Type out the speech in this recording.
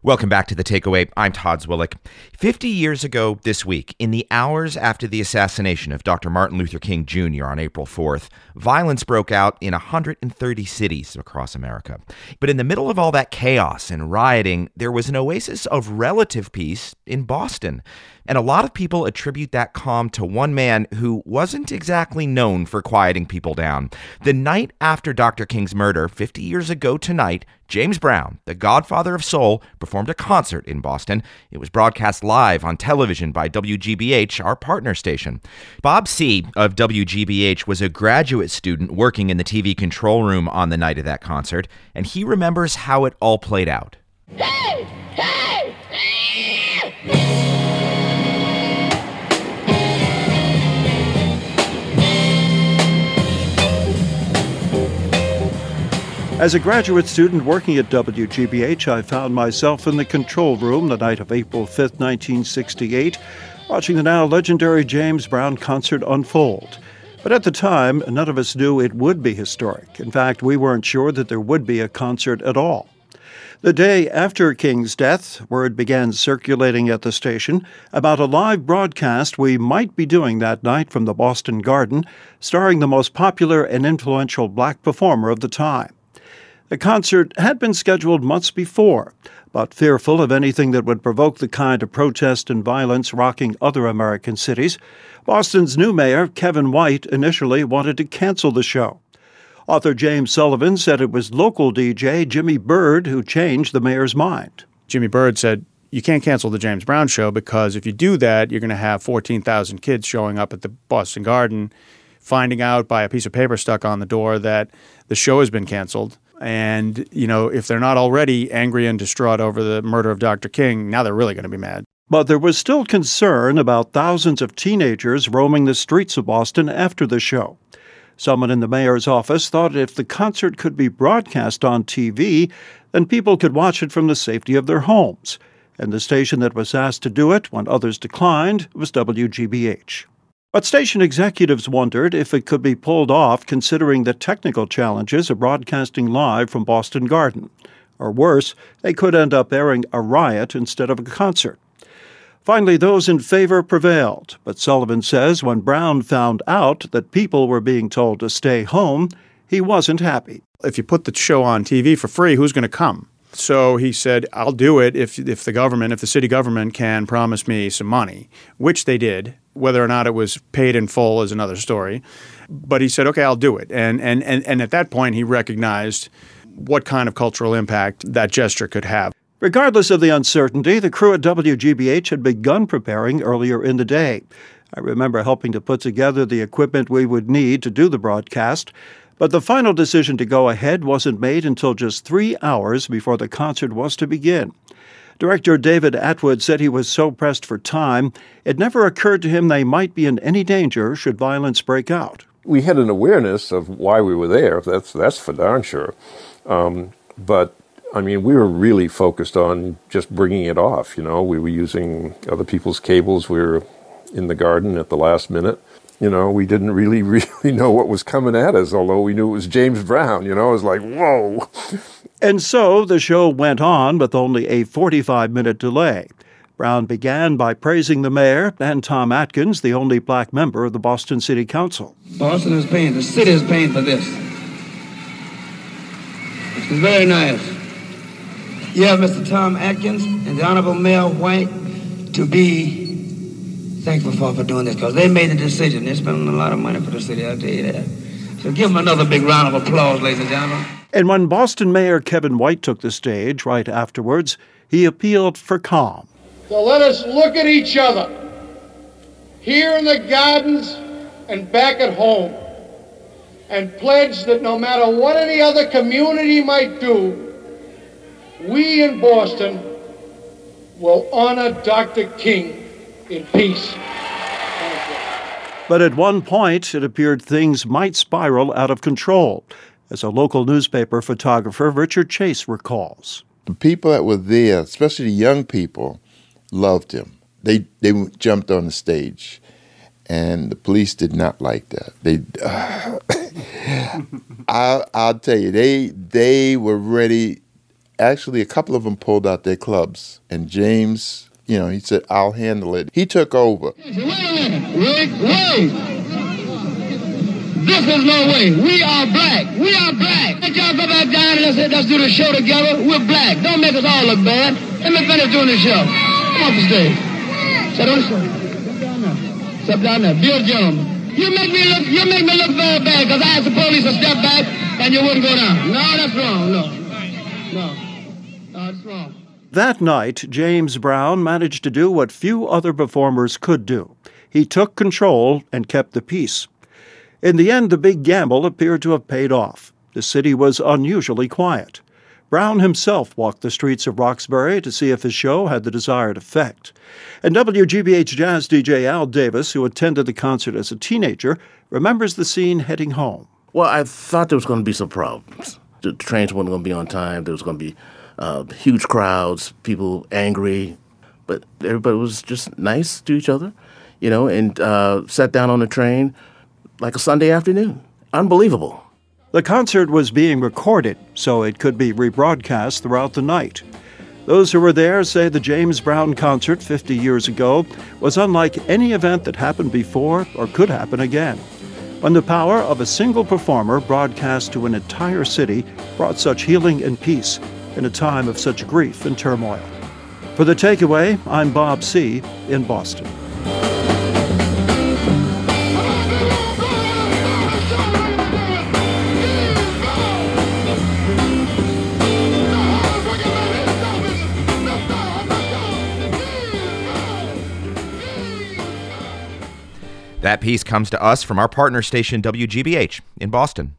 Welcome back to The Takeaway. I'm Todd Zwillich. 50 years ago this week, in the hours after the assassination of Dr. Martin Luther King Jr. on April 4th, violence broke out in 130 cities across America. But in the middle of all that chaos and rioting, there was an oasis of relative peace in Boston. And a lot of people attribute that calm to one man who wasn't exactly known for quieting people down. The night after Dr. King's murder, 50 years ago tonight, James Brown, the godfather of soul, performed a concert in Boston. It was broadcast live on television by WGBH, our partner station. Bob C. of WGBH was a graduate student working in the TV control room on the night of that concert, and he remembers how it all played out. As a graduate student working at WGBH, I found myself in the control room the night of April 5th, 1968, watching the now legendary James Brown concert unfold. But at the time, none of us knew it would be historic. In fact, we weren't sure that there would be a concert at all. The day after King's death, word began circulating at the station about a live broadcast we might be doing that night from the Boston Garden, starring the most popular and influential black performer of the time. The concert had been scheduled months before, but fearful of anything that would provoke the kind of protest and violence rocking other American cities, Boston's new mayor, Kevin White, initially wanted to cancel the show. Author James Sullivan said it was local DJ Jimmy Bird who changed the mayor's mind. Jimmy Bird said, you can't cancel the James Brown show because if you do that, you're going to have 14,000 kids showing up at the Boston Garden, finding out by a piece of paper stuck on the door that the show has been canceled. And, if they're not already angry and distraught over the murder of Dr. King, now they're really going to be mad. But there was still concern about thousands of teenagers roaming the streets of Boston after the show. Someone in the mayor's office thought if the concert could be broadcast on TV, then people could watch it from the safety of their homes. And the station that was asked to do it when others declined was WGBH. But station executives wondered if it could be pulled off considering the technical challenges of broadcasting live from Boston Garden. Or worse, they could end up airing a riot instead of a concert. Finally, those in favor prevailed, but Sullivan says when Brown found out that people were being told to stay home, he wasn't happy. If you put the show on TV for free, who's going to come? So he said, I'll do it if the city government can promise me some money, which they did. Whether or not it was paid in full is another story. But he said, okay, I'll do it. And at that point, he recognized what kind of cultural impact that gesture could have. Regardless of the uncertainty, the crew at WGBH had begun preparing earlier in the day. I remember helping to put together the equipment we would need to do the broadcast. But the final decision to go ahead wasn't made until just 3 hours before the concert was to begin. Director David Atwood said he was so pressed for time, it never occurred to him they might be in any danger should violence break out. We had an awareness of why we were there, that's for darn sure. But we were really focused on just bringing it off. We were using other people's cables. We were in the garden at the last minute. We didn't really know what was coming at us, although we knew it was James Brown. It was like, whoa. And so the show went on with only a 45-minute delay. Brown began by praising the mayor and Tom Atkins, the only black member of the Boston City Council. Boston is paying, the city is paying for this. It's very nice. You have Mr. Tom Atkins and the Honorable Mayor White to be thankful for doing this, because they made the decision. They're spending a lot of money for the city, I'll tell you that. So give them another big round of applause, ladies and gentlemen. And when Boston Mayor Kevin White took the stage right afterwards, he appealed for calm. So let us look at each other, here in the gardens and back at home, and pledge that no matter what any other community might do, we in Boston will honor Dr. King in peace. But at one point, it appeared things might spiral out of control, as a local newspaper photographer, Richard Chase, recalls. The people that were there, especially the young people, loved him. They jumped on the stage, and the police did not like that. I'll tell you, they were ready. Actually, a couple of them pulled out their clubs, and James, he said, "I'll handle it." He took over. Wait a minute. Wait. This is no way. We are black. We are black. Let y'all go back down and let's do the show together. We're black. Don't make us all look bad. Let me finish doing the show. Come off the stage. Sit on the show. Step down there. Be a gentleman. You make me look very bad because I asked the police to step back and you wouldn't go down. No, that's wrong. No, that's wrong. That night, James Brown managed to do what few other performers could do. He took control and kept the peace. In the end, the big gamble appeared to have paid off. The city was unusually quiet. Brown himself walked the streets of Roxbury to see if his show had the desired effect. And WGBH jazz DJ Al Davis, who attended the concert as a teenager, remembers the scene heading home. Well, I thought there was going to be some problems. The trains weren't going to be on time. There was going to be huge crowds, people angry. But everybody was just nice to each other, and sat down on the train like a Sunday afternoon. Unbelievable. The concert was being recorded, so it could be rebroadcast throughout the night. Those who were there say the James Brown concert 50 years ago was unlike any event that happened before or could happen again, when the power of a single performer broadcast to an entire city brought such healing and peace in a time of such grief and turmoil. For The Takeaway, I'm Bob C. in Boston. That piece comes to us from our partner station WGBH in Boston.